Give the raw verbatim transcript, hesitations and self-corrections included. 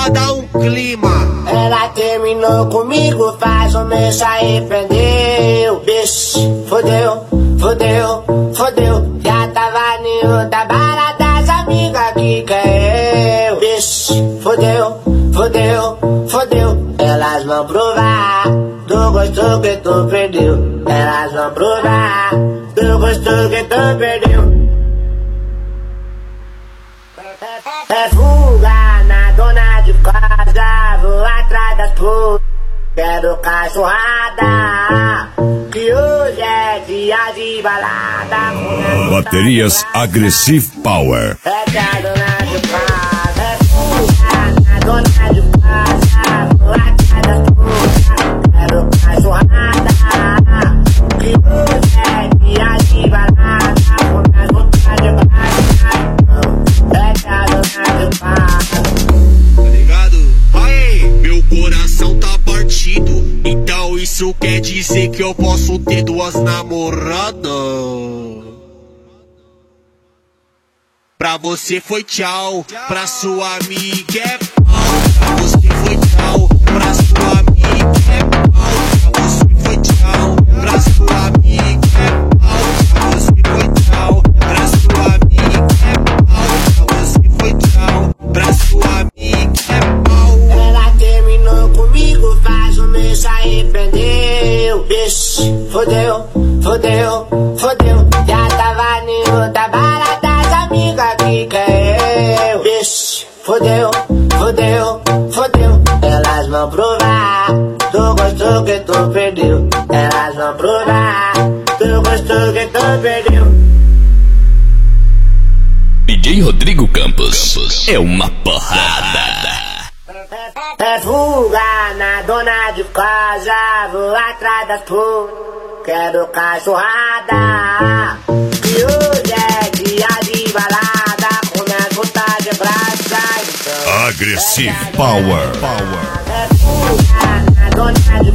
pra dar um clima. Ela terminou comigo, faz um mês se arrependeu. Bicho, fodeu, fodeu, fodeu. Já tava em outra balada, as amigas que quer eu. Bicho, fodeu, fodeu, fodeu. Elas vão provar do gosto que tu perdeu. Elas vão provar do gosto que tu perdeu. É fuga na dona de casa, vou atrás das putas, quero cachorrada, que hoje é dia de balada. Baterias Aggressive Power. É que a dona de casa, é fuga na dona de casa, vou atrás das putas, quero cachorrada, que hoje é dia de balada, com as botas de balada. Tá ligado? Aê, meu coração tá partido. Então isso quer dizer que eu posso ter duas namoradas. Pra você foi tchau, pra sua amiga é pau. Pra você foi tchau, pra sua amiga é pau. Pra você foi tchau, pra sua amiga é pau. Pra você foi tchau, pra sua amiga é pau. Pra você foi tchau, pra sua amiga é pau. Ela terminou comigo, faz um mês se arrependeu. Bicho, fodeu, fodeu, fodeu. Já tava em outra balada, as amigas que quer eu. Bicho, fodeu, fodeu, fodeu. Elas vão provar do gosto que tu perdeu. Elas vão provar do gosto que tu perdeu. D J Rodrigo Campos é uma porrada. É fuga na dona de casa, vou atrás das putas, quero cachorrada, que hoje é dia de balada, com minhas botas de braça. Então Aggressive Power. é fuga na dona de